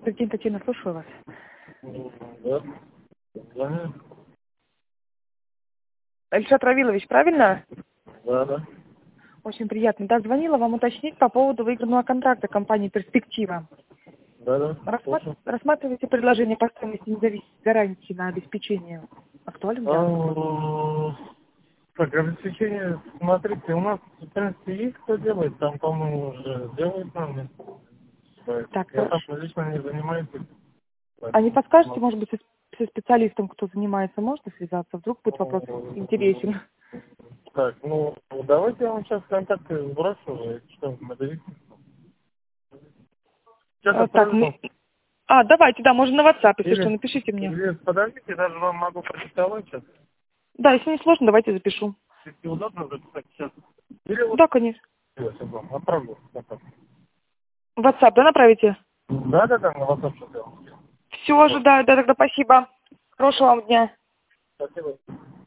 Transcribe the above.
День, Татьяна, слушаю вас. Да. Да. Ильшат Равилович, правильно? Да. Очень приятно. Да, звонила вам уточнить по поводу выигранного контракта компании «Перспектива». Да. Слушаю. Рассматриваете предложение по стоимости независимой гарантии на обеспечение актуальным для вас? Так, обеспечение, смотрите, у нас, в принципе, есть кто делает, там, по-моему, уже делают нам. Так, Я там хорошо. лично не занимаюсь. А не подскажете, может быть, со специалистом, кто занимается, можно связаться? Вдруг будет вопрос интересен. Так, давайте я вам сейчас контакты сброшу, что наберите. Сейчас Так, отправлю вам. давайте, да, можно на WhatsApp, если что, Или, напишите мне. или подождите, даже вам могу продиктовать сейчас. Да, если не сложно, давайте запишу. Если удобно записать сейчас. Или вот Да, конечно. сейчас вам отправлю. В WhatsApp, да, направите? Да, на WhatsApp что сделал. Все, ожидаю, да, тогда спасибо. Хорошего вам дня. Спасибо.